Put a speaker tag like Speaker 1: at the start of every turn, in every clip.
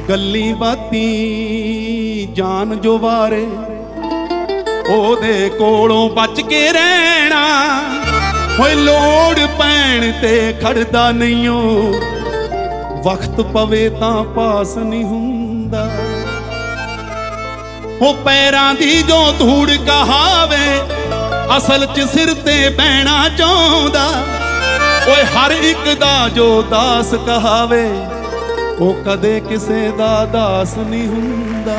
Speaker 1: ਗੱਲੀ ਬਾਤੀ ਜਾਨ ਜੋ ਵਾਰੇ ਉਹਦੇ ਕੋਲੋਂ ਬਚ ਕੇ ਰਹਿਣਾ। ਹੋਏ ਲੋੜ ਪੈਣ ਤੇ ਖੜਦਾ ਨਹੀਂ ਓ, ਵਕਤ ਪਵੇ ਤਾਂ ਪਾਸ ਨਹੀਂ ਹੁੰਦਾ। ਉਹ ਪੈਰਾਂ ਦੀ ਜੋ ਧੂੜ ਕਹਾਵੇ ਅਸਲ ਚ ਸਿਰ ਤੇ ਬਹਿਣਾ ਚਾਹੁੰਦਾ। ਓਏ ਹਰ ਇੱਕ ਦਾ ਜੋ ਦਾਸ ਕਹਾਵੇ ਉਹ ਕਦੇ ਕਿਸੇ ਦਾ ਦਾਸ ਨਹੀਂ ਹੁੰਦਾ।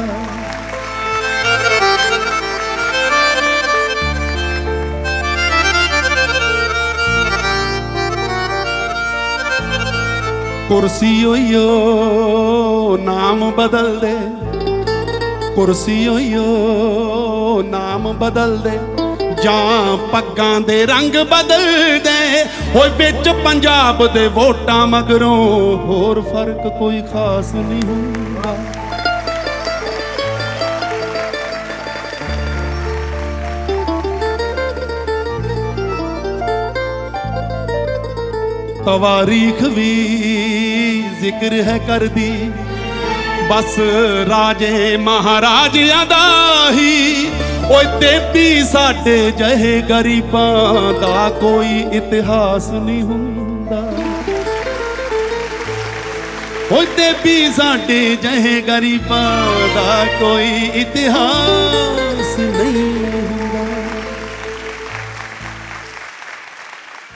Speaker 1: ਕੁਰਸੀ ਓਈਓ ਨਾਮ ਬਦਲ ਦੇ, ਕੁਰਸੀ ਓਈਓ ਨਾਮ ਬਦਲ ਦੇ, ਜਾਂ ਪੱਗਾਂ ਦੇ ਰੰਗ ਬਦਲ ਦੇ। ਹੋਏ ਵਿੱਚ ਪੰਜਾਬ ਦੇ ਵੋਟਾਂ ਮਗਰੋਂ ਹੋਰ ਫਰਕ ਕੋਈ ਖਾਸ ਨਹੀਂ ਹੁੰਦਾ। ਤਵਾਰੀਖ ਵੀ ਜ਼ਿਕਰ ਹੈ ਕਰਦੀ ਬਸ ਰਾਜੇ ਮਹਾਰਾਜਿਆਂ ਦਾ ਹੀ। ਓਏ ਦੇਵੀ ਸਾਡੇ ਜਿਹੇ ਗਰੀਬਾਂ ਦਾ ਕੋਈ ਇਤਿਹਾਸ ਨਹੀਂ ਹੁੰਦਾ। ਓਏ ਦੇਵੀ ਸਾਡੇ ਜਿਹੇ ਗਰੀਬਾਂ ਦਾ ਕੋਈ ਇਤਿਹਾਸ